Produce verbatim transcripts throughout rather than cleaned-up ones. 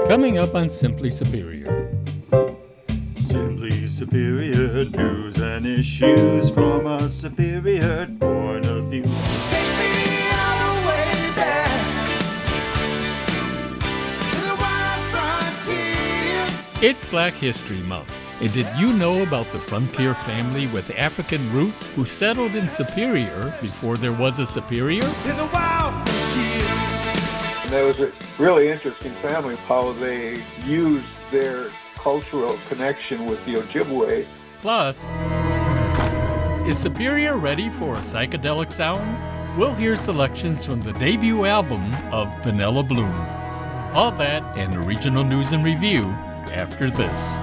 Coming up on Simply Superior. Simply Superior news and issues from a superior point of view. Take me all the way back to the wild frontier. It's Black History Month. And did you know about the Frontier family with African roots who settled in Superior before there was a Superior? In the wild frontier. And that was a really interesting family, how they used their cultural connection with the Ojibwe. Plus, is Superior ready for a psychedelic sound? We'll hear selections from the debut album of Vanilla Bloom. All that and the regional news and review after this.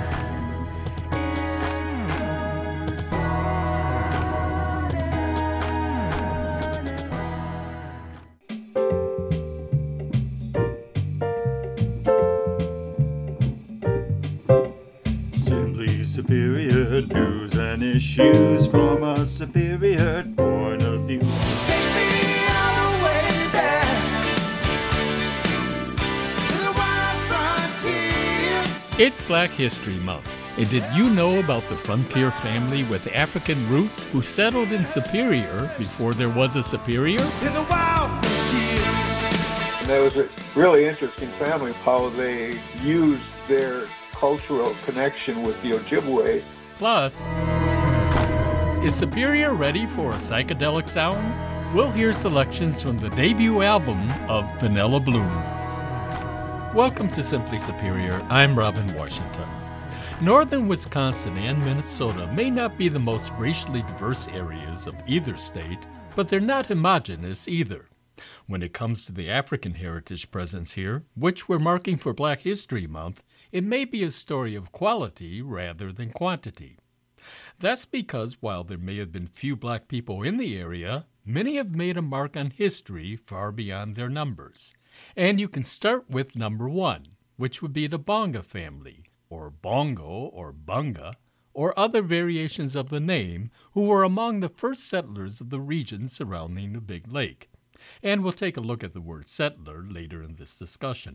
Superior news and issues from a superior point of view. Take me all the way back to the wild frontier. It's Black History Month. And did you know about the Frontier family with African roots who settled in Superior before there was a Superior? In the wild frontier. And that was a really interesting family, how they used their cultural connection with the Ojibwe. Plus, is Superior ready for a psychedelic sound? We'll hear selections from the debut album of Vanilla Bloom. Welcome to Simply Superior. I'm Robin Washington. Northern Wisconsin and Minnesota may not be the most racially diverse areas of either state, but they're not homogeneous either. When it comes to the African heritage presence here, which we're marking for Black History Month, it may be a story of quality rather than quantity. That's because while there may have been few black people in the area, many have made a mark on history far beyond their numbers. And you can start with number one, which would be the Bonga family, or Bongo or Bunga, or other variations of the name, who were among the first settlers of the region surrounding the Big Lake. And we'll take a look at the word settler later in this discussion.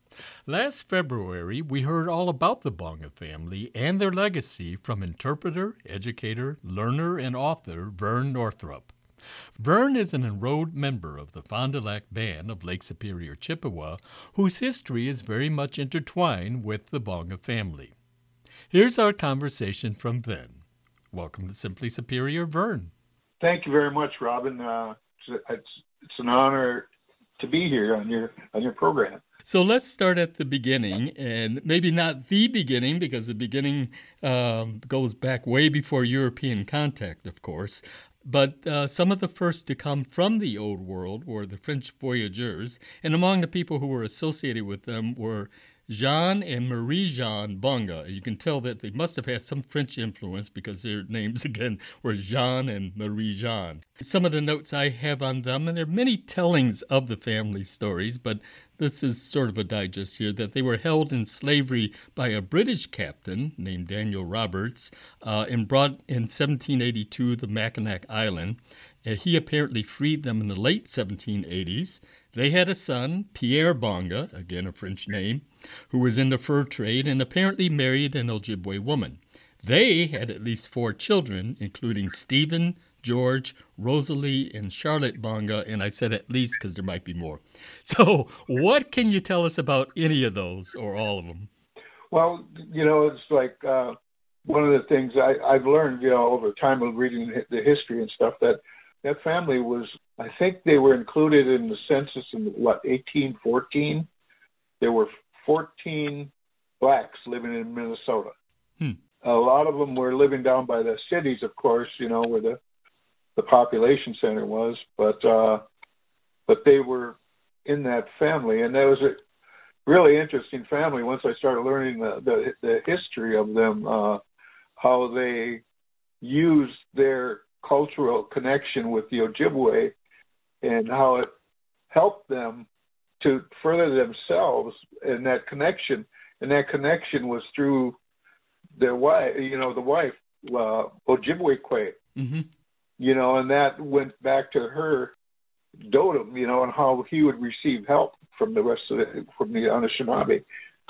Last February, we heard all about the Bonga family and their legacy from interpreter, educator, learner, and author Vern Northrup. Vern is an enrolled member of the Fond du Lac Band of Lake Superior, Chippewa, whose history is very much intertwined with the Bonga family. Here's our conversation from then. Welcome to Simply Superior, Vern. Thank you very much, Robin. Uh, it's, it's, it's an honor to be here on your on your program. So let's start at the beginning, and maybe not the beginning, because the beginning um, goes back way before European contact, of course. But uh, some of the first to come from the Old World were the French voyageurs, and among the people who were associated with them were Jean and Marie-Jeanne Bonga. You can tell that they must have had some French influence because their names, again, were Jean and Marie-Jeanne. Some of the notes I have on them, and there are many tellings of the family stories, but this is sort of a digest here, that they were held in slavery by a British captain named Daniel Roberts uh, and brought in seventeen eighty-two to Mackinac Island. Uh, he apparently freed them in the late seventeen eighties. They had a son, Pierre Bonga, again a French name, who was in the fur trade and apparently married an Ojibwe woman. They had at least four children, including Stephen, George, Rosalie, and Charlotte Bonga, and I said at least because there might be more. So what can you tell us about any of those or all of them? Well, you know, it's like uh, one of the things I, I've learned, you know, over time of reading the history and stuff, that that family was, I think they were included in the census in, what, eighteen fourteen? There were fourteen blacks living in Minnesota. Hmm. A lot of them were living down by the cities, of course, you know, where the the population center was, but uh, but they were in that family, and that was a really interesting family. Once I started learning the the, the history of them, uh, how they used their cultural connection with the Ojibwe, and how it helped them to further themselves in that connection, and that connection was through their wife, you know, the wife, uh, Ojibwe Kwe. Mm-hmm. You know, and that went back to her dotem, you know, and how he would receive help from the rest of the from the Anishinaabe,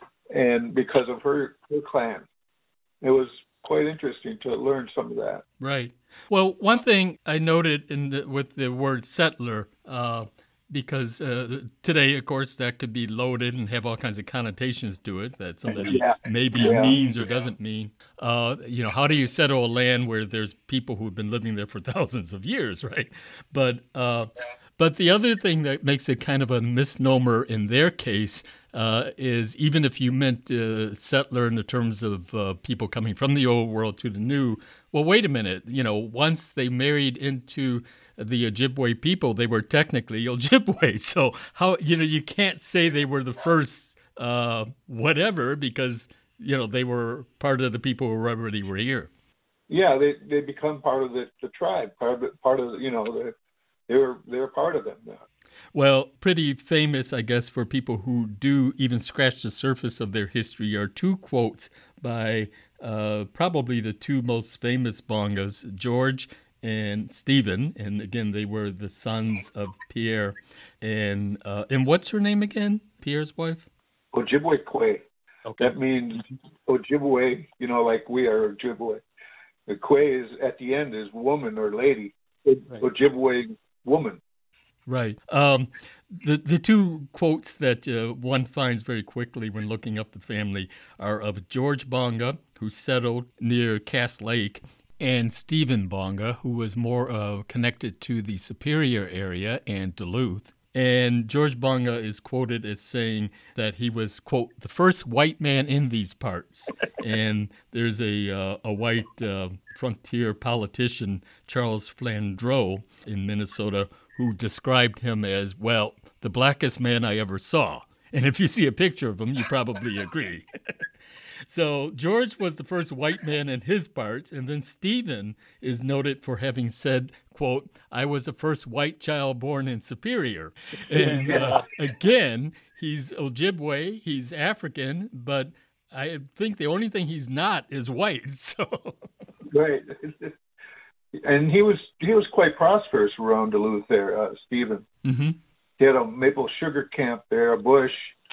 and because of her her clan, it was quite interesting to learn some of that. Right. Well, one thing I noted in the, with the word settler, uh, because uh, today, of course, that could be loaded and have all kinds of connotations to it that somebody Yeah. maybe Yeah. means or doesn't mean. Uh, you know, how do you settle a land where there's people who've been living there for thousands of years, right? But uh, but the other thing that makes it kind of a misnomer in their case uh, is even if you meant uh, settler in the terms of uh, people coming from the old world to the new, well, wait a minute. You know, once they married into the Ojibwe people, they were technically Ojibwe. So how, you know, you can't say they were the first uh, whatever because, you know, they were part of the people who already were here. Yeah, they they become part of the, the tribe, part of the, part of the, you know, the, they were they're part of them now. Well, pretty famous, I guess, for people who do even scratch the surface of their history are two quotes by uh, probably the two most famous Bongas, George and Stephen, and again, they were the sons of Pierre. And uh, and what's her name again? Pierre's wife? Ojibwe Kwe. Okay. That means Ojibwe, you know, like we are Ojibwe. The Kwe is at the end is woman or lady. Right. Ojibwe woman. Right. Um, the the two quotes that uh, one finds very quickly when looking up the family are of George Bonga, who settled near Cass Lake, and Stephen Bonga, who was more uh, connected to the Superior area and Duluth. And George Bonga is quoted as saying that he was, quote, the first white man in these parts. And there's a uh, a white uh, frontier politician, Charles Flandreau, in Minnesota, who described him as, well, the blackest man I ever saw. And if you see a picture of him, you probably agree. So George was the first white man in his parts, and then Stephen is noted for having said, quote, I was the first white child born in Superior. And uh, again, he's Ojibwe, he's African, but I think the only thing he's not is white. So Right. And he was he was quite prosperous around Duluth there, uh, Stephen. Mm-hmm. He had a maple sugar camp there, a bush,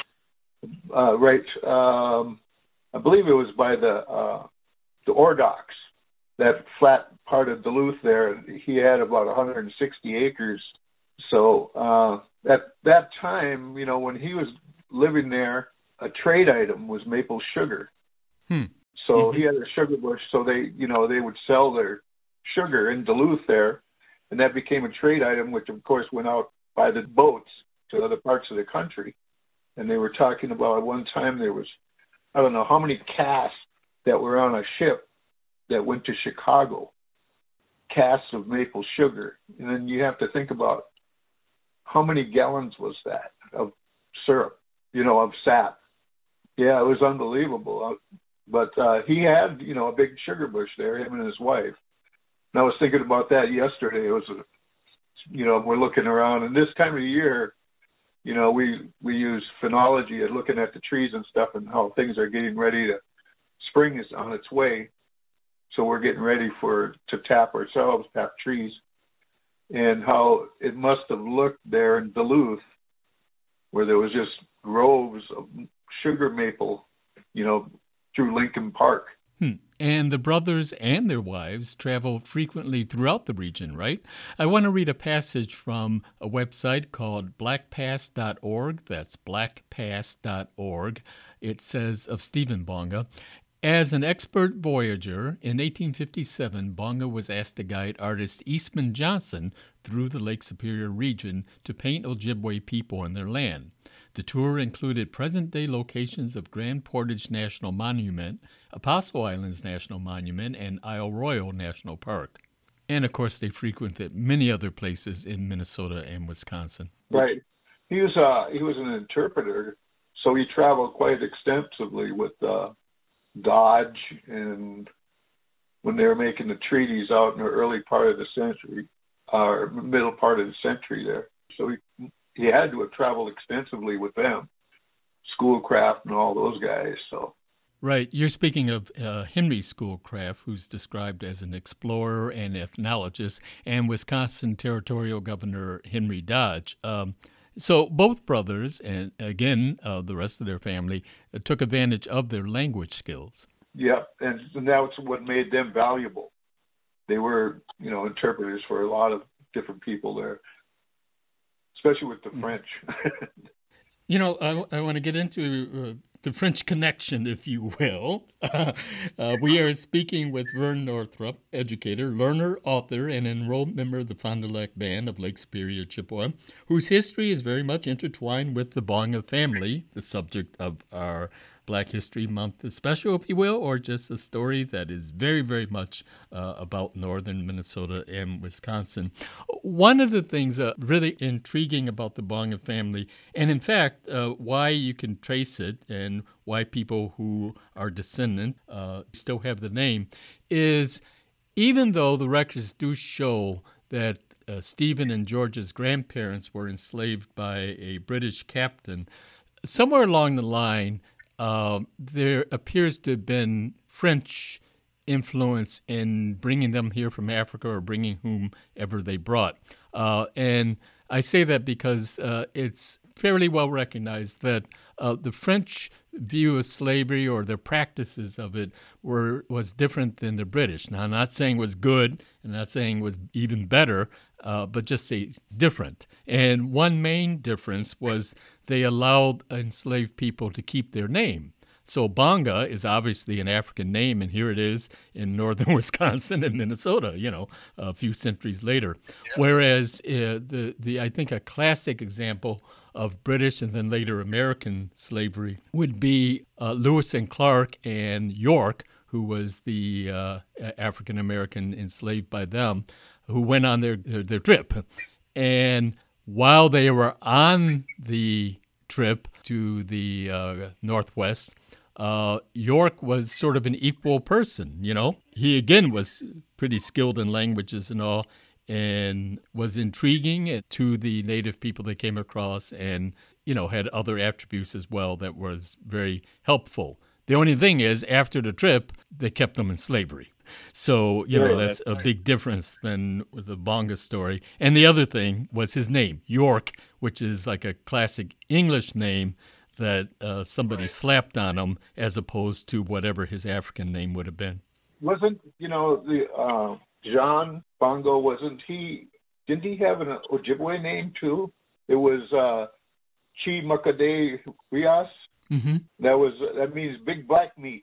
uh, right, um, I believe it was by the uh, the Ore Docks, that flat part of Duluth there. He had about one hundred sixty acres. So uh, at that time, you know, when he was living there, a trade item was maple sugar. Hmm. So Mm-hmm. he had a sugar bush. So they, you know, they would sell their sugar in Duluth there, and that became a trade item, which of course went out by the boats to other parts of the country. And they were talking about at one time there was, I don't know how many casks that were on a ship that went to Chicago, casks of maple sugar. And then you have to think about how many gallons was that of syrup, you know, of sap. Yeah, it was unbelievable. But uh, he had, you know, a big sugar bush there, him and his wife. And I was thinking about that yesterday. It was, a, you know, we're looking around, and this time of year, you know, we we use phenology and looking at the trees and stuff and how things are getting ready to, spring is on its way. So we're getting ready for to tap ourselves, tap trees, and how it must have looked there in Duluth, where there was just groves of sugar maple, you know, through Lincoln Park. Hmm. And the brothers and their wives traveled frequently throughout the region, right? I want to read a passage from a website called black pass dot org. That's black pass dot org. It says of Stephen Bonga, as an expert voyager, in eighteen fifty-seven, Bonga was asked to guide artist Eastman Johnson through the Lake Superior region to paint Ojibwe people and their land. The tour included present-day locations of Grand Portage National Monument, Apostle Islands National Monument, and Isle Royale National Park. And, of course, they frequented many other places in Minnesota and Wisconsin. Right. He was uh, he was an interpreter, so he traveled quite extensively with uh, Dodge, and when they were making the treaties out in the early part of the century, or uh, middle part of the century there. So he he had to have traveled extensively with them, Schoolcraft and all those guys. So. Right. You're speaking of uh, Henry Schoolcraft, who's described as an explorer and ethnologist, and Wisconsin Territorial Governor Henry Dodge. Um, So both brothers, and again, uh, the rest of their family, uh, took advantage of their language skills. Yep, and that's what made them valuable. They were, you know, interpreters for a lot of different people there, especially with the French. You know, I, I want to get into uh, the French connection, if you will. uh, we are speaking with Vern Northrup, educator, learner, author, and enrolled member of the Fond du Lac Band of Lake Superior, Chippewa, whose history is very much intertwined with the Bonga family, the subject of our Black History Month special, if you will, or just a story that is very, very much uh, about northern Minnesota and Wisconsin. One of the things uh, really intriguing about the Bonga family, and in fact, uh, why you can trace it and why people who are descendant uh, still have the name, is even though the records do show that uh, Stephen and George's grandparents were enslaved by a British captain, somewhere along the line, Uh, there appears to have been French influence in bringing them here from Africa or bringing whomever they brought. Uh, and I say that because uh, it's fairly well recognized that uh, the French view of slavery or their practices of it were was different than the British. Now, I'm not saying it was good and not saying it was even better, uh, but just say different. And one main difference was they allowed enslaved people to keep their name. So Bonga is obviously an African name, and here it is in northern Wisconsin and Minnesota, you know, a few centuries later. Yep. Whereas uh, the, the I think a classic example of British and then later American slavery would be uh, Lewis and Clark and York, who was the uh, African-American enslaved by them, who went on their, their, their trip. And while they were on the trip to the uh, Northwest, uh, York was sort of an equal person, you know. He, again, was pretty skilled in languages and all, and was intriguing to the native people they came across and, you know, had other attributes as well that was very helpful. The only thing is, after the trip, they kept them in slavery. So, you know, that's a big difference than with the Bonga story. And the other thing was his name, York, which is like a classic English name that uh, somebody right. slapped on him as opposed to whatever his African name would have been. Wasn't, you know, the uh, John Bongo, wasn't he, didn't he have an Ojibwe name too? It was uh, Chi Makade Rias. Mm-hmm. That was, that means big black meat.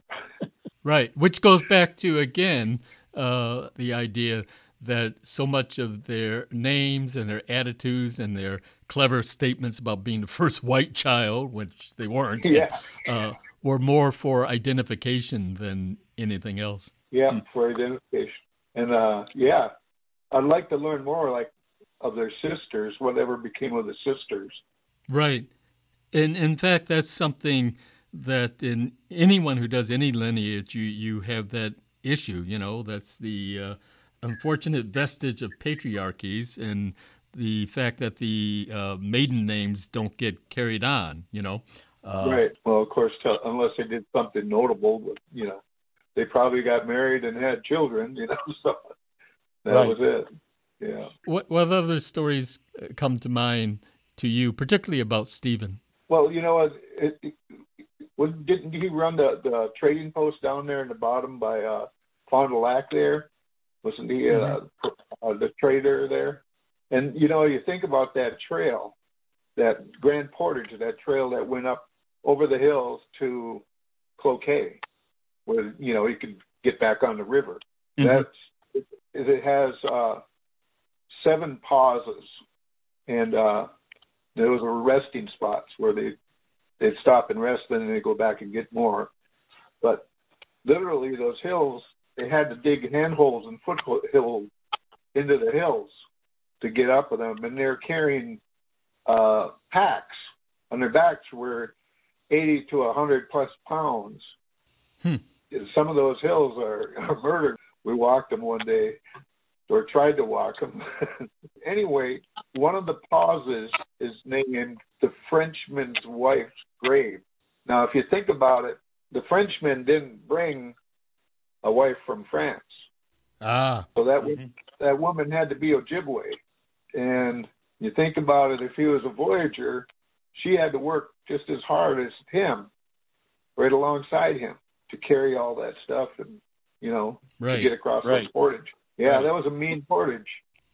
Right, which goes back to, again, uh, the idea that so much of their names and their attitudes and their clever statements about being the first white child, which they weren't, yeah. uh, were more for identification than anything else. Yeah, mm. for identification. And, uh, yeah, I'd like to learn more, like, of their sisters, whatever became of the sisters. Right. And, in fact, that's something that in anyone who does any lineage, you, you have that issue, you know, that's the uh, unfortunate vestige of patriarchies and the fact that the uh, maiden names don't get carried on, you know. Uh, right. Well, of course, t- unless they did something notable, but, you know, they probably got married and had children, you know, so that right. was it. Yeah. What, what other stories come to mind to you, particularly about Stephen? Well, you know, it, it, Was, didn't he run the, the trading post down there in the bottom by uh, Fond du Lac there? Wasn't he uh, mm-hmm. uh, the trader there? And, you know, you think about that trail, that Grand Portage, that trail that went up over the hills to Cloquet, where, you know, he could get back on the river. Mm-hmm. That's it, it has uh, seven pauses, and uh, those were resting spots where they They'd stop and rest, then they'd go back and get more. But literally, those hills, they had to dig handholds and foothills into the hills to get up with them. And they're carrying uh, packs on their backs were eighty to one hundred plus pounds. Hmm. Some of those hills are, are murder. We walked them one day, or tried to walk them. Anyway, one of the pauses is named the Frenchman's wife's grave. Now, if you think about it, the Frenchmen didn't bring a wife from France. Ah. So that mm-hmm. that woman had to be Ojibwe. And You think about it, if he was a Voyager, she had to work just as hard as him, right alongside him, to carry all that stuff and, you know, right. to get across right. those portage. Yeah, right. That was a mean portage.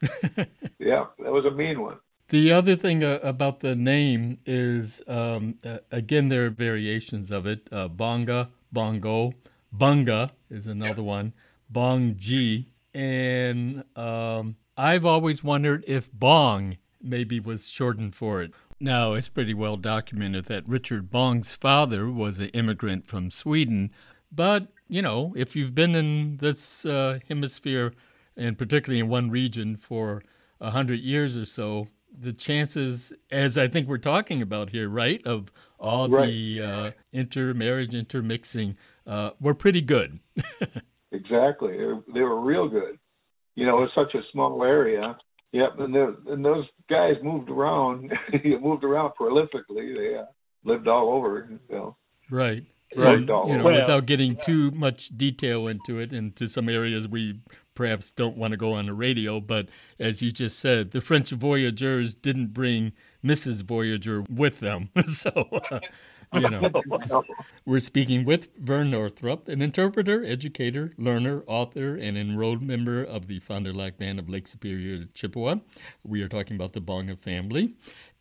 Yeah, that was a mean one. The other thing uh, about the name is, um, uh, again, there are variations of it. Uh, bonga, bongo, bunga is another one, bongji. And um, I've always wondered if bong maybe was shortened for it. Now, it's pretty well documented that Richard Bong's father was an immigrant from Sweden. But, you know, if you've been in this uh, hemisphere, and particularly in one region for a hundred years or so, the chances, as I think we're talking about here, right, of all right. the uh, intermarriage, intermixing, uh, were pretty good. Exactly. They were, they were real good. You know, it's such a small area. Yep, and, and those guys moved around, moved around prolifically. They uh, lived all over, you know. Right. Right. You know, well, without getting too much detail into it, into some areas we perhaps don't want to go on the radio, but as you just said, the French voyageurs didn't bring Missus Voyager with them. So, uh, you know, we're speaking with Vern Northrup, an interpreter, educator, learner, author, and enrolled member of the Fond du Lac Band of Lake Superior, Chippewa. We are talking about the Bonga family.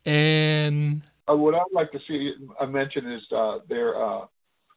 And uh, what I'd like to see I mention is uh, their uh,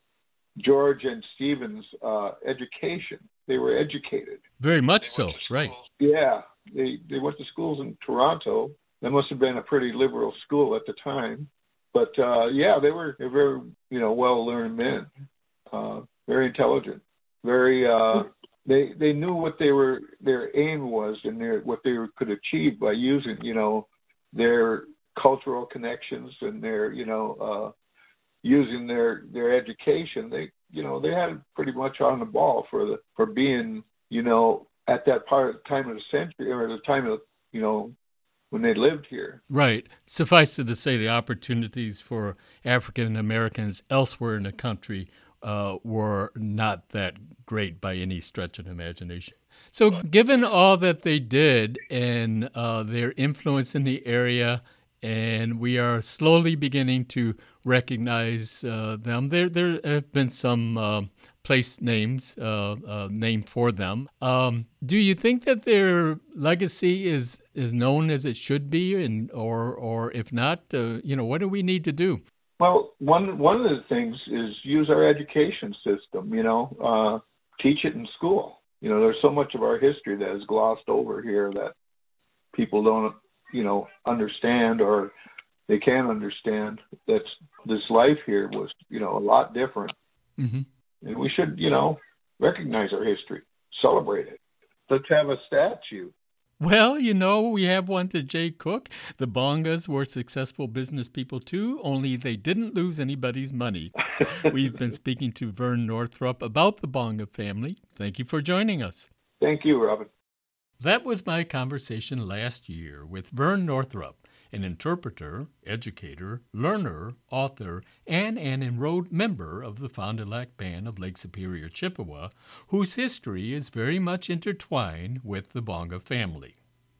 George and Stephen's uh, education. They were educated. Very much so, right. Yeah. They they went to schools in Toronto. That must have been a pretty liberal school at the time. But, uh, yeah, they were, they were very, you know, well-learned men, uh, very intelligent, very, uh, they they knew what they were, their aim was and their, what they were, could achieve by using, you know, their cultural connections and their, you know, uh, using their, their education. They, you know, they had it pretty much on the ball for the, for being, you know, at that part time of the century or the time of, you know, when they lived here. Right. Suffice it to say, the opportunities for African Americans elsewhere in the country uh, were not that great by any stretch of the imagination. So given all that they did and uh, their influence in the area, and we are slowly beginning to recognize uh, them, there there have been some uh, place names uh, uh, named for them. Um, do you think that their legacy is, is known as it should be, and or or if not, uh, you know, what do we need to do? Well, one one of the things is use our education system. You know, uh, teach it in school. You know, there's so much of our history that is glossed over here that people don't, you know, understand, or they can't understand that this life here was, you know, a lot different. Mm-hmm. And we should, you know, recognize our history, celebrate it. Let's have a statue. Well, you know, we have one to Jay Cook. The Bongas were successful business people, too, only they didn't lose anybody's money. We've been speaking to Vern Northrup about the Bonga family. Thank you for joining us. Thank you, Robin. That was my conversation last year with Vern Northrup, an interpreter, educator, learner, author, and an enrolled member of the Fond du Lac Band of Lake Superior, Chippewa, whose history is very much intertwined with the Bonga family.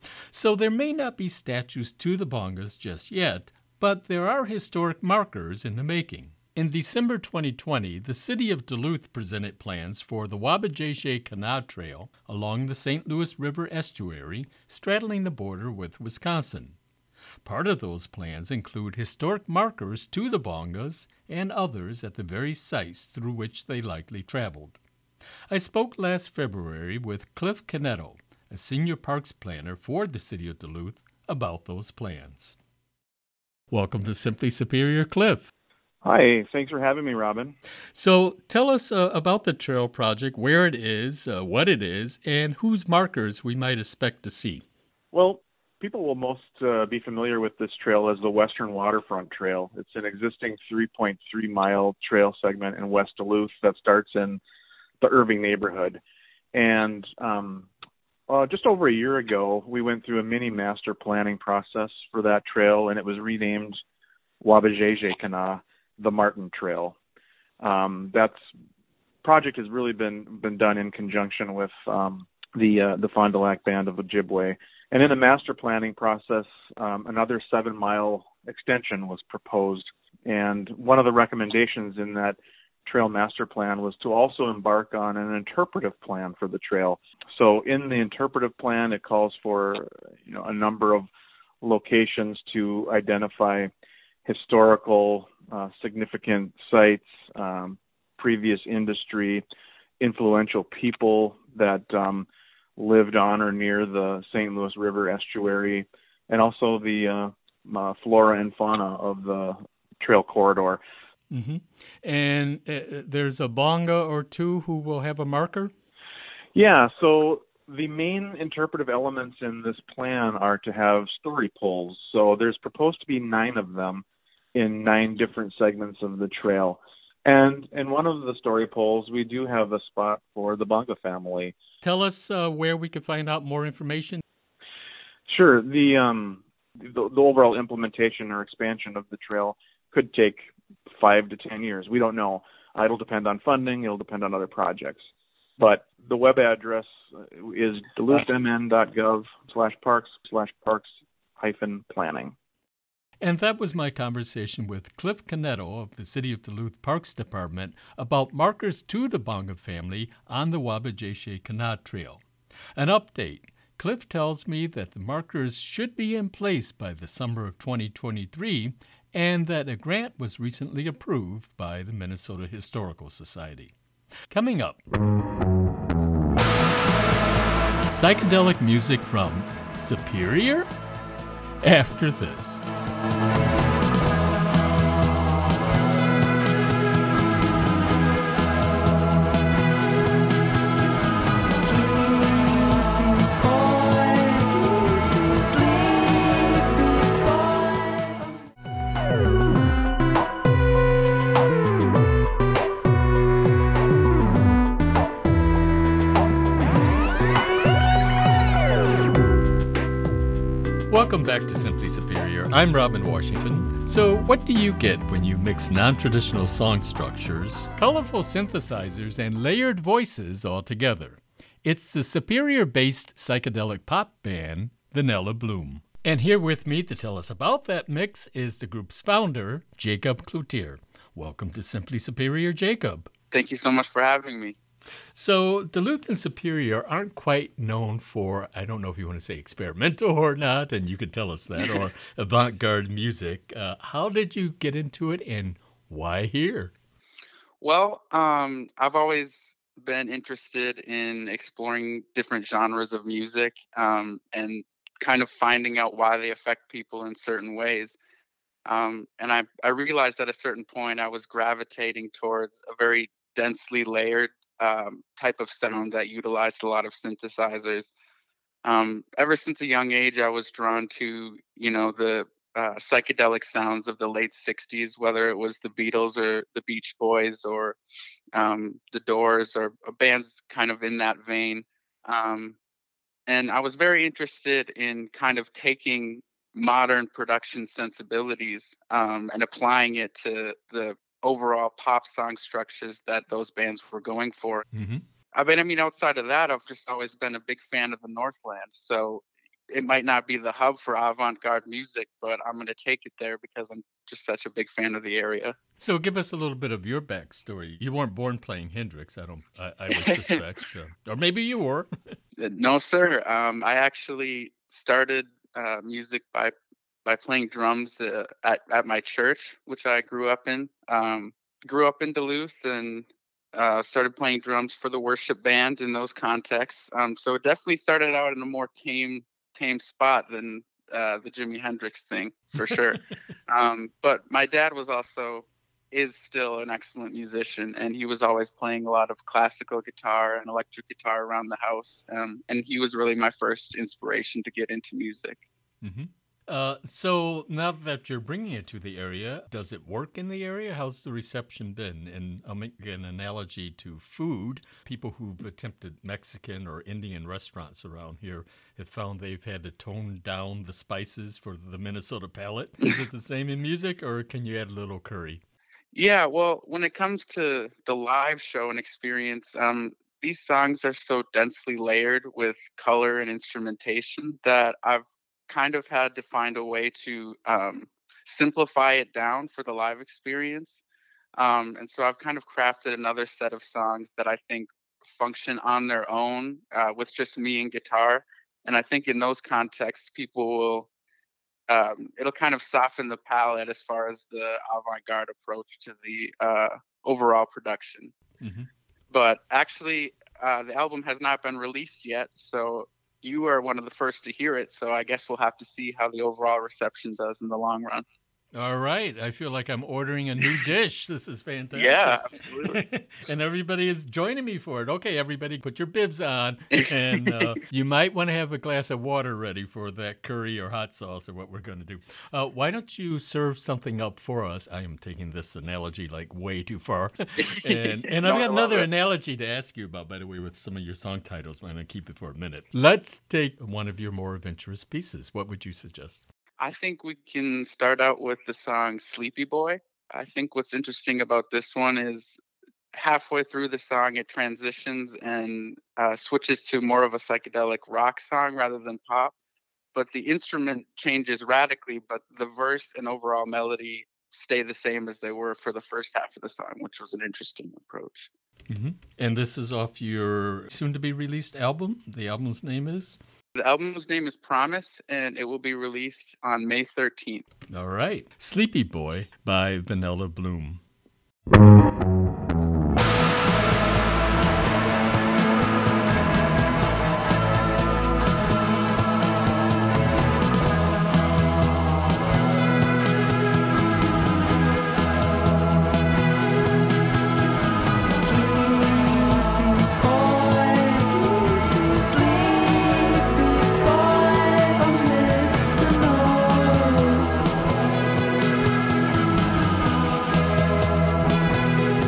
So there may not be statues to the Bongas just yet, but there are historic markers in the making. In December twenty twenty, the city of Duluth presented plans for the Wabauj Canal Trail along the Saint Louis River estuary, straddling the border with Wisconsin. Part of those plans include historic markers to the Bongas and others at the very sites through which they likely traveled. I spoke last February with Cliff Canetto, a senior parks planner for the city of Duluth, about those plans. Welcome to Simply Superior, Cliff. Hi, thanks for having me, Robin. So tell us uh, about the trail project, where it is, uh, what it is, and whose markers we might expect to see. Well, people will most uh, be familiar with this trail as the Western Waterfront Trail. It's an existing three point three mile trail segment in West Duluth that starts in the Irving neighborhood. And um, uh, just over a year ago, we went through a mini master planning process for that trail, and it was renamed Wabauj Kana, the Martin Trail. Um, that project has really been been done in conjunction with um, the uh, the Fond du Lac Band of Ojibwe. And in the master planning process, um, another seven-mile extension was proposed. And one of the recommendations in that trail master plan was to also embark on an interpretive plan for the trail. So in the interpretive plan, it calls for, you know, a number of locations to identify historical uh, significant sites, um, previous industry, influential people that um, lived on or near the Saint Louis River estuary, and also the uh, uh, flora and fauna of the trail corridor. Mm-hmm. And uh, there's a bonga or two who will have a marker? Yeah, so the main interpretive elements in this plan are to have story poles. So there's proposed to be nine of them in nine different segments of the trail. And in one of the story poles, we do have a spot for the bonga family. Tell us uh, where we can find out more information. Sure. The, um, the the overall implementation or expansion of the trail could take five to ten years. We don't know. Uh, it'll depend on funding. It'll depend on other projects. But the web address is duluthmn.gov slash parks slash parks hyphen planning. And that was my conversation with Cliff Canetto of the City of Duluth Parks Department about markers to the bonga family on the Wabauj-Kanawha Trail. An update. Cliff tells me that the markers should be in place by the summer of twenty twenty-three and that a grant was recently approved by the Minnesota Historical Society. Coming up, psychedelic music from Superior? After this. Welcome back to Simply Superior. I'm Robin Washington. So what do you get when you mix non-traditional song structures, colorful synthesizers, and layered voices all together? It's the Superior-based psychedelic pop band, Vanilla Bloom. And here with me to tell us about that mix is the group's founder, Jacob Cloutier. Welcome to Simply Superior, Jacob. Thank you so much for having me. So Duluth and Superior aren't quite known for, I don't know if you want to say experimental or not, and you can tell us that, or avant-garde music. Uh, how did you get into it, and why here? Well, um, I've always been interested in exploring different genres of music um, and kind of finding out why they affect people in certain ways. Um, and I, I realized at a certain point I was gravitating towards a very densely layered Um, type of sound that utilized a lot of synthesizers. Um, ever since a young age, I was drawn to, you know, the uh, psychedelic sounds of the late sixties, whether it was the Beatles or the Beach Boys or um, the Doors or bands kind of in that vein. Um, and I was very interested in kind of taking modern production sensibilities um, and applying it to the overall pop song structures that those bands were going for. Mm-hmm. I mean, I mean, outside of that, I've just always been a big fan of the Northland. So it might not be the hub for avant-garde music, but I'm going to take it there because I'm just such a big fan of the area. So give us a little bit of your backstory. You weren't born playing Hendrix, I don't. I, I would suspect, uh, or maybe you were. No, sir. Um, I actually started uh, music by by playing drums uh, at, at my church, which I grew up in. Um, grew up in Duluth and uh, started playing drums for the worship band in those contexts. Um, so it definitely started out in a more tame, tame spot than uh, the Jimi Hendrix thing, for sure. um, but my dad was also, is still an excellent musician, and he was always playing a lot of classical guitar and electric guitar around the house. Um, and he was really my first inspiration to get into music. Mm-hmm. Uh, so now that you're bringing it to the area, does it work in the area? How's the reception been? And I'll make an analogy to food. People who've attempted Mexican or Indian restaurants around here have found they've had to tone down the spices for the Minnesota palate. Is it the same in music, or can you add a little curry? Yeah, well, when it comes to the live show and experience, um, these songs are so densely layered with color and instrumentation that I've kind of had to find a way to um, simplify it down for the live experience. Um, and so I've kind of crafted another set of songs that I think function on their own uh, with just me and guitar. And I think in those contexts, people will, um, it'll kind of soften the palette as far as the avant-garde approach to the uh, overall production. Mm-hmm. But actually, uh, the album has not been released yet, so you are one of the first to hear it. So I guess we'll have to see how the overall reception does in the long run. All right. I feel like I'm ordering a new dish. This is fantastic. Yeah, absolutely. And everybody is joining me for it. Okay, everybody, put your bibs on. And uh, you might want to have a glass of water ready for that curry or hot sauce or what we're going to do. Uh, why don't you serve something up for us? I am taking this analogy like way too far. and and I've got another analogy to ask you about, by the way, with some of your song titles. I'm going to keep it for a minute. Let's take one of your more adventurous pieces. What would you suggest? I think we can start out with the song Sleepy Boy. I think what's interesting about this one is halfway through the song, it transitions and uh, switches to more of a psychedelic rock song rather than pop. But the instrument changes radically, but the verse and overall melody stay the same as they were for the first half of the song, which was an interesting approach. Mm-hmm. And this is off your soon-to-be-released album. The album's name is? The album's name is Promise, and it will be released on May thirteenth. All right. Sleepy Boy by Vanilla Bloom. Sleepy boy,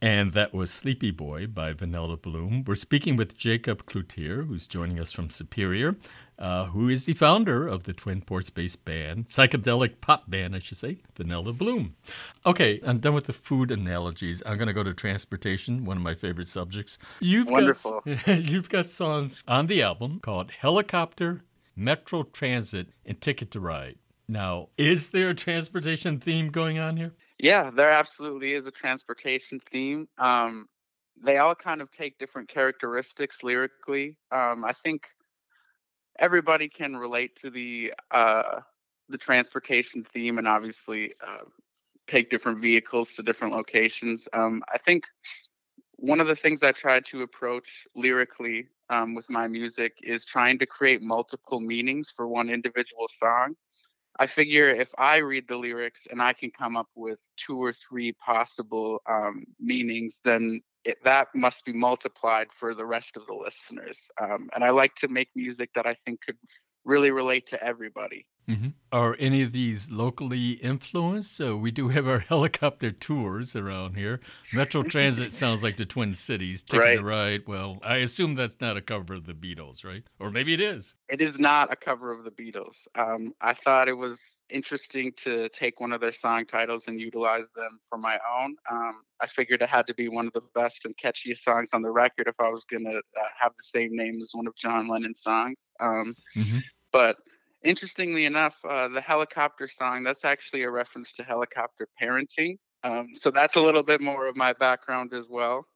And that was Sleepy Boy by Vanilla Bloom. We're speaking with Jacob Cloutier, who's joining us from Superior, uh, who is the founder of the Twin Ports-based band, psychedelic pop band, I should say, Vanilla Bloom. Okay, I'm done with the food analogies. I'm going to go to transportation, one of my favorite subjects. You've Wonderful. Got, you've got songs on the album called Helicopter, Metro Transit, and Ticket to Ride. Now, is there a transportation theme going on here? Yeah, there absolutely is a transportation theme. Um, they all kind of take different characteristics lyrically. Um, I think everybody can relate to the uh, the transportation theme, and obviously uh, take different vehicles to different locations. Um, I think one of the things I try to approach lyrically um, with my music is trying to create multiple meanings for one individual song. I figure if I read the lyrics and I can come up with two or three possible um, meanings, then it, that must be multiplied for the rest of the listeners. Um, and I like to make music that I think could really relate to everybody. Mm-hmm. Are any of these locally influenced? So we do have our helicopter tours around here. Metro Transit sounds like the Twin Cities. Ticket Right. to Ride, well, I assume that's not a cover of the Beatles, right? Or maybe it is. It is not a cover of the Beatles. Um, I thought it was interesting to take one of their song titles and utilize them for my own. Um, I figured it had to be one of the best and catchiest songs on the record if I was going to uh, have the same name as one of John Lennon's songs. Um, Mm-hmm. But interestingly enough, uh, the helicopter song, that's actually a reference to helicopter parenting. Um, so that's a little bit more of my background as well.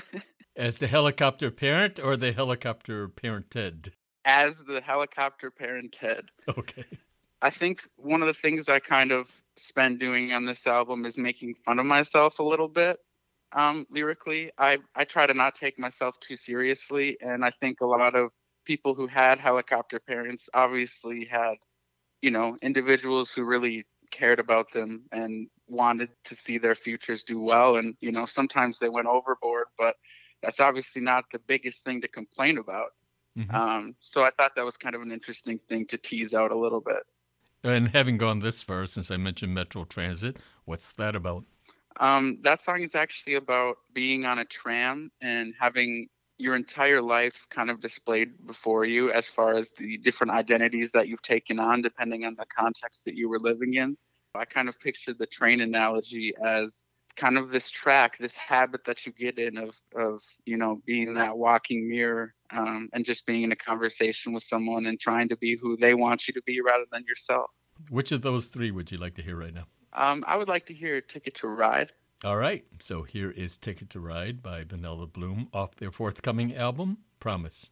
As the helicopter parent or the helicopter parented? As the helicopter parented. Okay. I think one of the things I kind of spend doing on this album is making fun of myself a little bit um, lyrically. I, I try to not take myself too seriously, and I think a lot of people who had helicopter parents obviously had, you know, individuals who really cared about them and wanted to see their futures do well. And, you know, sometimes they went overboard, but that's obviously not the biggest thing to complain about. Mm-hmm. Um, so I thought that was kind of an interesting thing to tease out a little bit. And having gone this far, since I mentioned Metro Transit, what's that about? Um, that song is actually about being on a tram and having your entire life kind of displayed before you as far as the different identities that you've taken on depending on the context that you were living in. I kind of pictured the train analogy as kind of this track, this habit that you get in of, of you know, being that walking mirror um, and just being in a conversation with someone and trying to be who they want you to be rather than yourself. Which of those three would you like to hear right now? Um, I would like to hear Ticket to Ride. All right, so here is Ticket to Ride by Vanilla Bloom off their forthcoming album, Promise.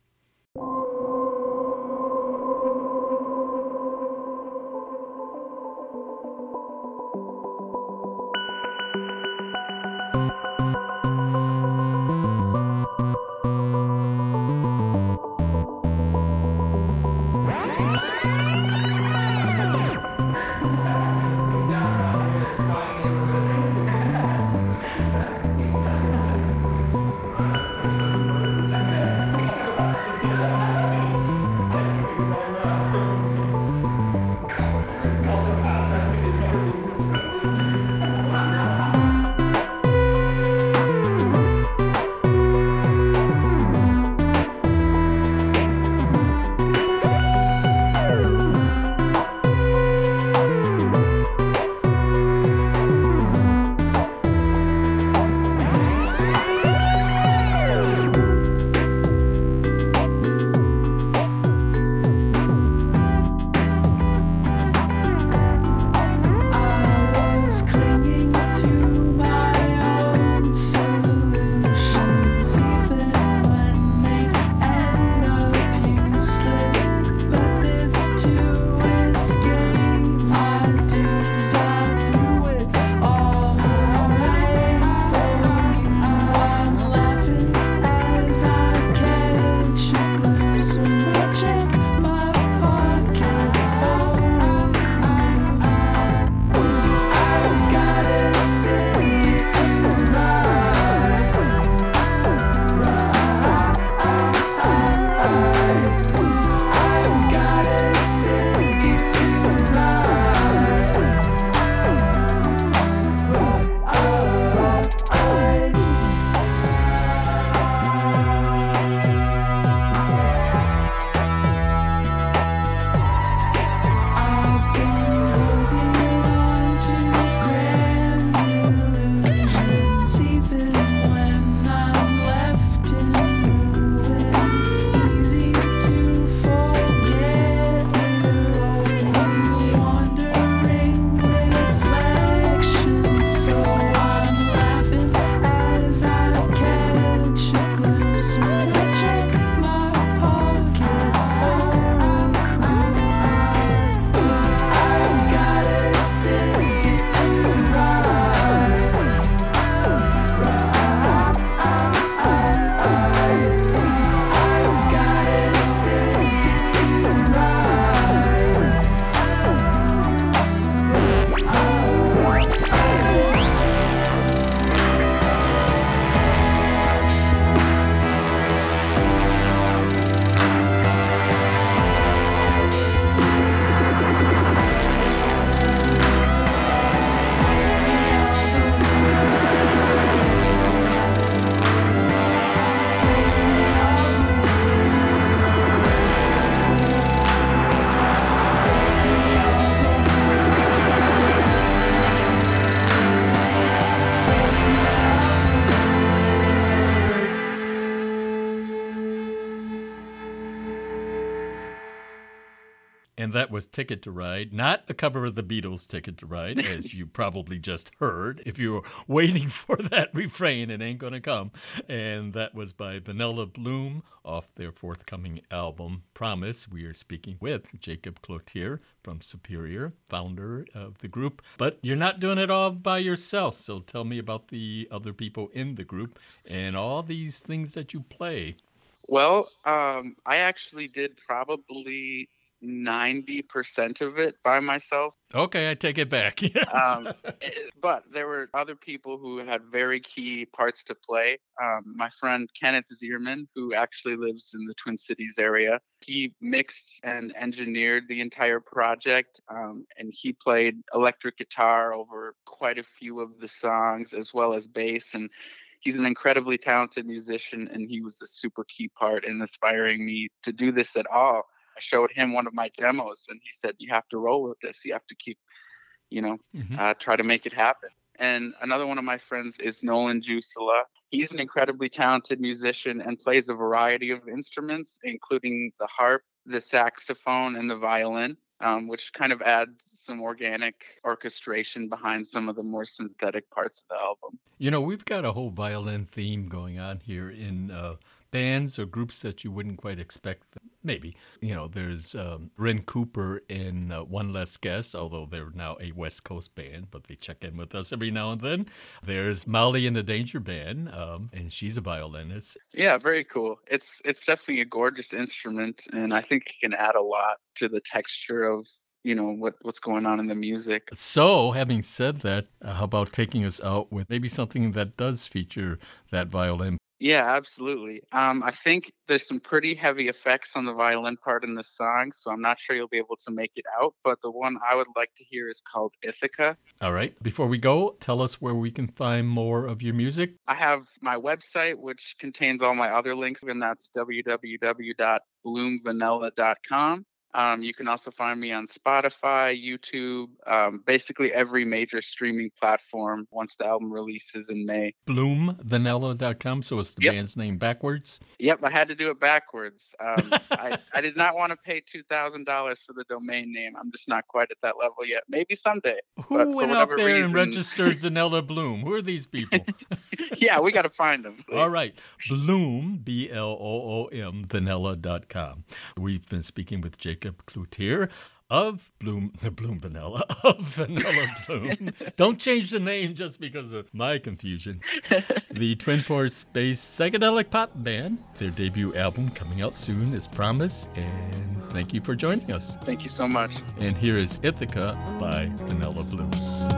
And that was Ticket to Ride, not a cover of the Beatles' Ticket to Ride, as you probably just heard. If you were waiting for that refrain, it ain't gonna come. And that was by Vanilla Bloom off their forthcoming album, Promise. We are speaking with Jacob Cloutier from Superior, founder of the group. But you're not doing it all by yourself, so tell me about the other people in the group and all these things that you play. Well, um, I actually did probably ninety percent of it by myself. Okay, I take it back. Yes. Um, but there were other people who had very key parts to play. Um, my friend Kenneth Zierman, who actually lives in the Twin Cities area, he mixed and engineered the entire project, um, and he played electric guitar over quite a few of the songs, as well as bass. And he's an incredibly talented musician, and he was a super key part in inspiring me to do this at all. I showed him one of my demos, and he said, you have to roll with this. You have to keep, you know, mm-hmm. uh, try to make it happen. And another one of my friends is Nolan Jusela. He's an incredibly talented musician and plays a variety of instruments, including the harp, the saxophone, and the violin, um, which kind of adds some organic orchestration behind some of the more synthetic parts of the album. You know, we've got a whole violin theme going on here in uh, bands or groups that you wouldn't quite expect. Maybe. You know, there's um, Ren Cooper in uh, One Less Guest, although they're now a West Coast band, but they check in with us every now and then. There's Molly in the Danger Band, um, and she's a violinist. Yeah, very cool. It's it's definitely a gorgeous instrument, and I think it can add a lot to the texture of, you know, what, what's going on in the music. So, having said that, uh, how about taking us out with maybe something that does feature that violin? Yeah, absolutely. Um, I think there's some pretty heavy effects on the violin part in this song, so I'm not sure you'll be able to make it out, but the one I would like to hear is called Ithaca. All right. Before we go, tell us where we can find more of your music. I have my website, which contains all my other links, and that's w w w dot bloom vanilla dot com. Um, you can also find me on Spotify, YouTube, um, basically every major streaming platform once the album releases in May. bloom vanilla dot com, so it's the yep. band's name backwards? Yep, I had to do it backwards. Um, I, I did not want to pay two thousand dollars for the domain name. I'm just not quite at that level yet. Maybe someday. Who went out there reason... and registered Vanilla Bloom? Who are these people? Yeah, we got to find them. All right. Bloom, B L O O M, vanilla dot com. We've been speaking with Jacob Cloutier of Bloom, the Bloom Vanilla, of Vanilla Bloom. Don't change the name just because of my confusion. The Twin Ports-based psychedelic pop band. Their debut album coming out soon is Promise, and thank you for joining us. Thank you so much. And here is Ithaca by Vanilla Bloom.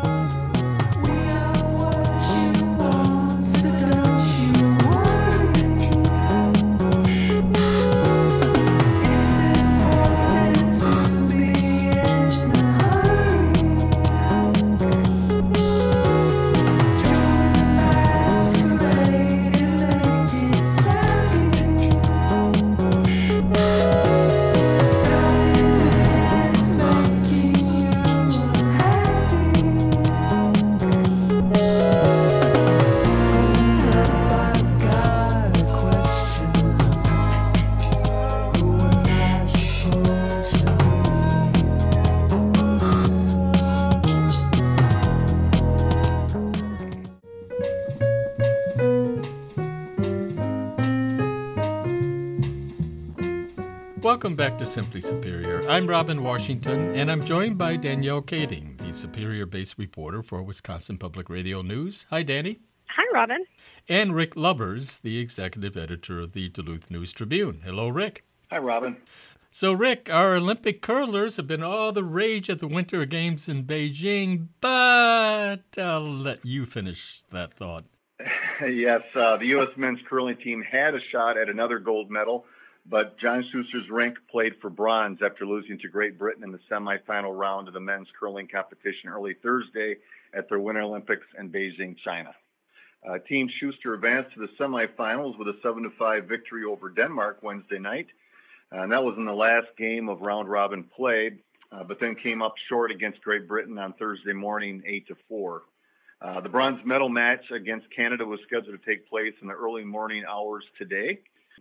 Welcome back to Simply Superior. I'm Robin Washington, and I'm joined by Danielle Kading, the Superior-based reporter for Wisconsin Public Radio News. Hi, Danny. Hi, Robin. And Rick Lubbers, the executive editor of the Duluth News-Tribune. Hello, Rick. Hi, Robin. So, Rick, our Olympic curlers have been all the rage at the Winter Games in Beijing, but I'll let you finish that thought. Yes, uh, the U S men's curling team had a shot at another gold medal, but John Schuster's rink played for bronze after losing to Great Britain in the semifinal round of the men's curling competition early Thursday at their Winter Olympics in Beijing, China. Uh, Team Schuster advanced to the semifinals with a seven to five victory over Denmark Wednesday night. Uh, and that was in the last game of round-robin play, uh, but then came up short against Great Britain on Thursday morning, eight to four. Uh, the bronze medal match against Canada was scheduled to take place in the early morning hours today.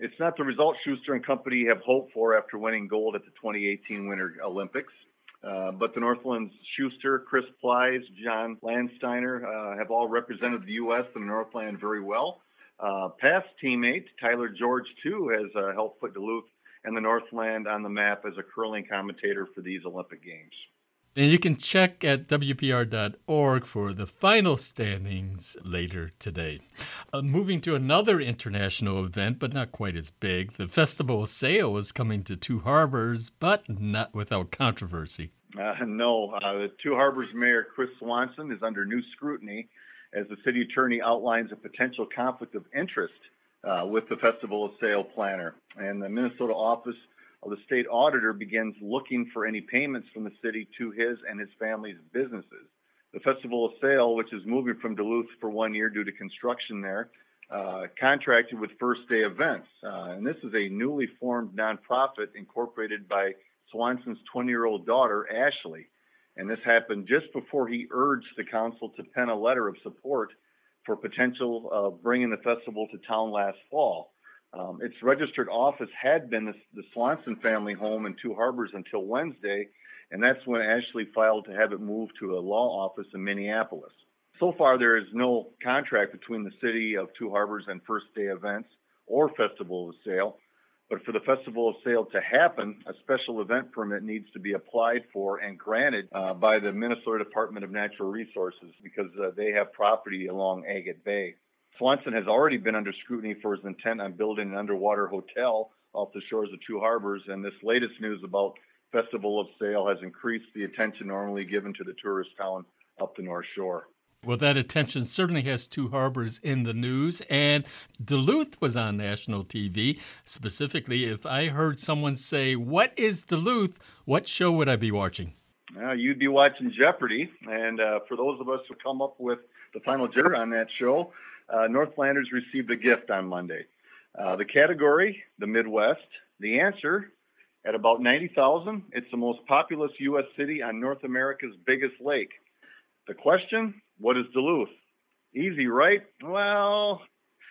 It's not the result Schuster and company have hoped for after winning gold at the twenty eighteen Winter Olympics. Uh, but the Northlands Schuster, Chris Plies, John Landsteiner uh, have all represented the U S and the Northland very well. Uh, past teammate Tyler George, too, has uh, helped put Duluth and the Northland on the map as a curling commentator for these Olympic Games. And you can check at W P R dot org for the final standings later today. Uh, moving to another international event, but not quite as big, the Festival of Sail is coming to Two Harbors, but not without controversy. Uh, no, uh, the Two Harbors Mayor Chris Swanson is under new scrutiny as the city attorney outlines a potential conflict of interest uh, with the Festival of Sail planner. And the Minnesota office of the state auditor begins looking for any payments from the city to his and his family's businesses. The Festival of Sail, which is moving from Duluth for one year due to construction there, uh, contracted with First Day Events. Uh, and this is a newly formed nonprofit incorporated by Swanson's twenty-year-old daughter, Ashley. And this happened just before he urged the council to pen a letter of support for potential of bringing the festival to town last fall. Um, its registered office had been the, the Swanson family home in Two Harbors until Wednesday, and that's when Ashley filed to have it moved to a law office in Minneapolis. So far, there is no contract between the city of Two Harbors and First Day Events or Festival of Sail, but for the Festival of Sail to happen, a special event permit needs to be applied for and granted uh, by the Minnesota Department of Natural Resources because uh, they have property along Agate Bay. Swanson has already been under scrutiny for his intent on building an underwater hotel off the shores of Two Harbors, and this latest news about Festival of Sail has increased the attention normally given to the tourist town up the North Shore. Well, that attention certainly has Two Harbors in the news, and Duluth was on national T V. Specifically, if I heard someone say, "What is Duluth?" what show would I be watching? Uh, you'd be watching Jeopardy, and uh, for those of us who come up with the final juror on that show, Uh, Northlanders received a gift on Monday. Uh, the category, the Midwest. The answer, at about ninety thousand, it's the most populous U S city on North America's biggest lake. The question, what is Duluth? Easy, right? Well,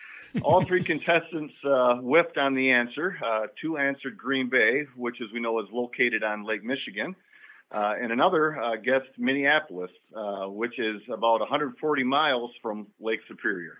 all three contestants uh, whiffed on the answer. Uh, two answered Green Bay, which, as we know, is located on Lake Michigan. Uh, and another uh, guessed Minneapolis, uh, which is about one hundred forty miles from Lake Superior.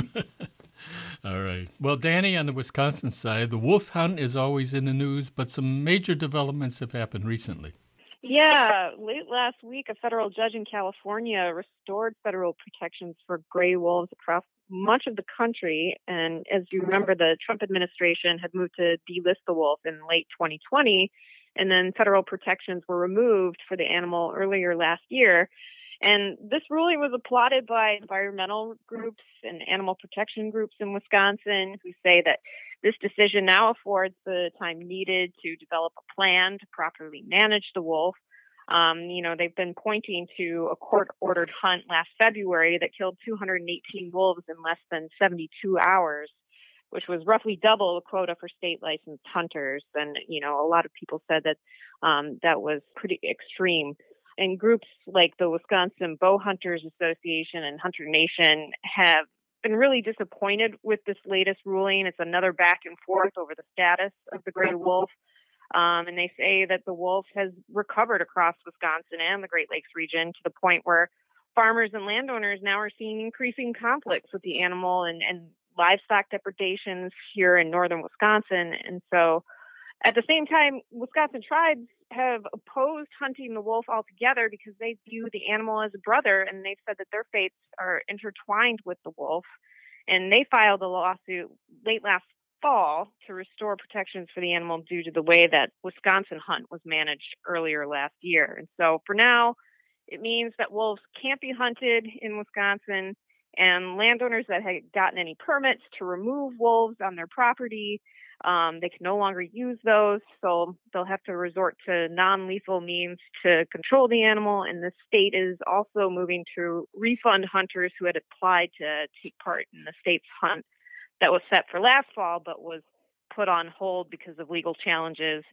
All right. Well, Danny, on the Wisconsin side, the wolf hunt is always in the news, but some major developments have happened recently. Yeah, late last week, a federal judge in California restored federal protections for gray wolves across much of the country. And as you remember, the Trump administration had moved to delist the wolf in late twenty twenty. And then federal protections were removed for the animal earlier last year. And this ruling was applauded by environmental groups and animal protection groups in Wisconsin who say that this decision now affords the time needed to develop a plan to properly manage the wolf. Um, you know, they've been pointing to a court-ordered hunt last February that killed two hundred eighteen wolves in less than seventy-two hours. Which was roughly double the quota for state licensed hunters. And, you know, a lot of people said that um, that was pretty extreme. And groups like the Wisconsin Bow Hunters Association and Hunter Nation have been really disappointed with this latest ruling. It's another back and forth over the status of the gray wolf. Um, and they say that the wolf has recovered across Wisconsin and the Great Lakes region to the point where farmers and landowners now are seeing increasing conflicts with the animal and, and livestock depredations here in northern Wisconsin. And so at the same time, Wisconsin tribes have opposed hunting the wolf altogether because they view the animal as a brother, and they've said that their fates are intertwined with the wolf. And they filed a lawsuit late last fall to restore protections for the animal due to the way that Wisconsin hunt was managed earlier last year. And so for now, it means that wolves can't be hunted in Wisconsin. And landowners that had gotten any permits to remove wolves on their property, um, they can no longer use those. So they'll have to resort to non-lethal means to control the animal. And the state is also moving to refund hunters who had applied to take part in the state's hunt that was set for last fall, but was put on hold because of legal challenges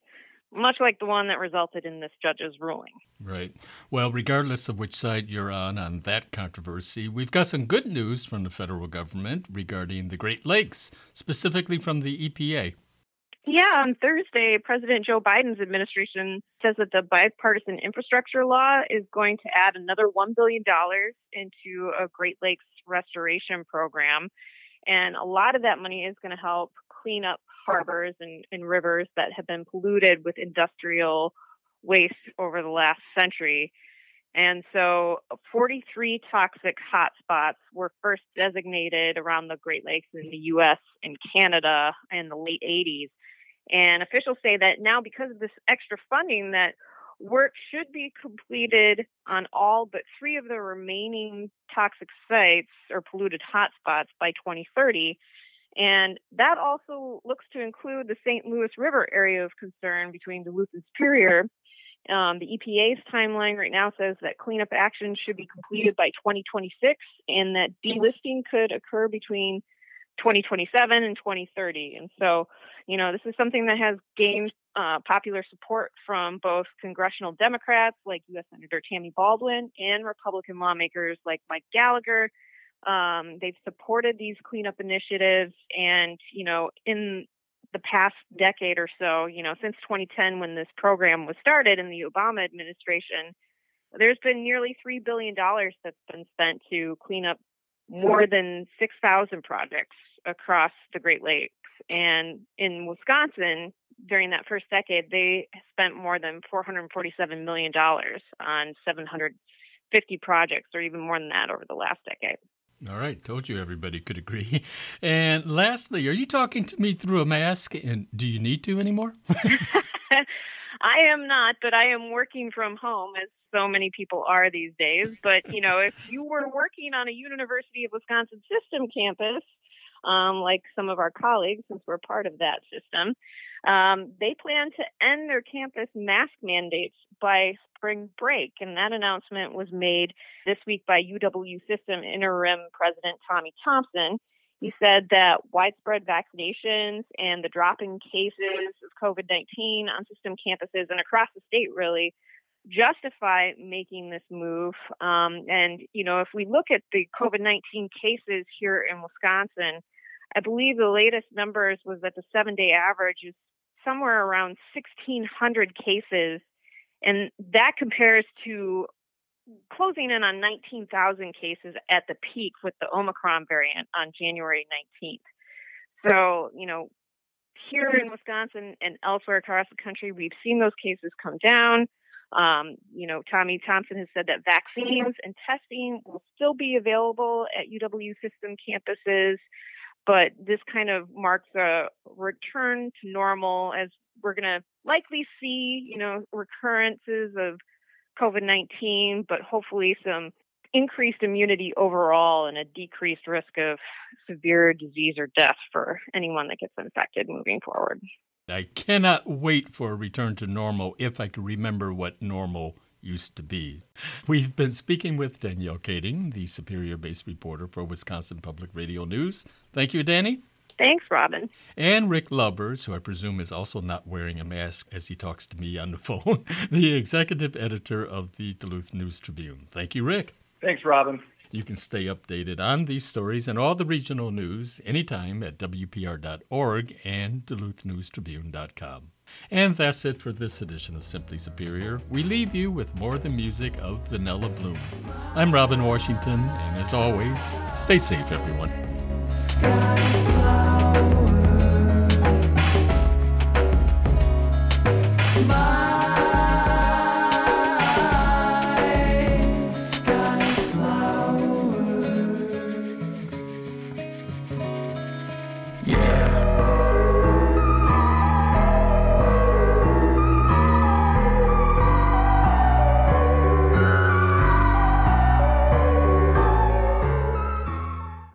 much like the one that resulted in this judge's ruling. Right. Well, regardless of which side you're on on that controversy, we've got some good news from the federal government regarding the Great Lakes, specifically from the E P A. Yeah, on Thursday, President Joe Biden's administration says that the bipartisan infrastructure law is going to add another one billion dollars into a Great Lakes restoration program. And a lot of that money is going to help clean up harbors and, and rivers that have been polluted with industrial waste over the last century. And so forty-three toxic hotspots were first designated around the Great Lakes in the U S and Canada in the late eighties. And officials say that now, because of this extra funding, that work should be completed on all but three of the remaining toxic sites or polluted hotspots by twenty thirty. And that also looks to include the Saint Louis River area of concern between Duluth and Superior. Um, the E P A's timeline right now says that cleanup action should be completed by twenty twenty-six and that delisting could occur between twenty twenty-seven and twenty thirty. And so, you know, this is something that has gained uh, popular support from both congressional Democrats like U S Senator Tammy Baldwin and Republican lawmakers like Mike Gallagher. Um, they've supported these cleanup initiatives. And, you know, in the past decade or so, you know, since twenty ten, when this program was started in the Obama administration, there's been nearly three billion dollars that's been spent to clean up more than six thousand projects across the Great Lakes. And in Wisconsin, during that first decade, they spent more than four hundred forty-seven million dollars on seven hundred fifty projects, or even more than that over the last decade. All right. Told you everybody could agree. And lastly, are you talking to me through a mask? And do you need to anymore? I am not, but I am working from home, as so many people are these days. But, you know, if you were working on a University of Wisconsin system campus, um, like some of our colleagues, since we're part of that system, um, they plan to end their campus mask mandates by spring break. And that announcement was made this week by U W System interim president Tommy Thompson. He said that widespread vaccinations and the drop in cases of COVID nineteen on system campuses and across the state really justify making this move. Um, and, you know, if we look at the COVID nineteen cases here in Wisconsin, I believe the latest numbers was that the seven-day average is somewhere around sixteen hundred cases. And that compares to closing in on nineteen thousand cases at the peak with the Omicron variant on January nineteenth. So, you know, here in Wisconsin and elsewhere across the country, we've seen those cases come down. Um, you know, Tommy Thompson has said that vaccines and testing will still be available at U W system campuses, but this kind of marks a return to normal, as we're going to likely see, you know, recurrences of COVID nineteen, but hopefully some increased immunity overall and a decreased risk of severe disease or death for anyone that gets infected moving forward. I cannot wait for a return to normal if I can remember what normal used to be. We've been speaking with Danielle Kading, the Superior-based reporter for Wisconsin Public Radio News. Thank you, Danny. Thanks, Robin. And Rick Lubbers, who I presume is also not wearing a mask as he talks to me on the phone, the executive editor of the Duluth News Tribune. Thank you, Rick. Thanks, Robin. You can stay updated on these stories and all the regional news anytime at W P R dot org and Duluth News Tribune dot com. And that's it for this edition of Simply Superior. We leave you with more of the music of Vanilla Bloom. I'm Robin Washington, and as always, stay safe, everyone. My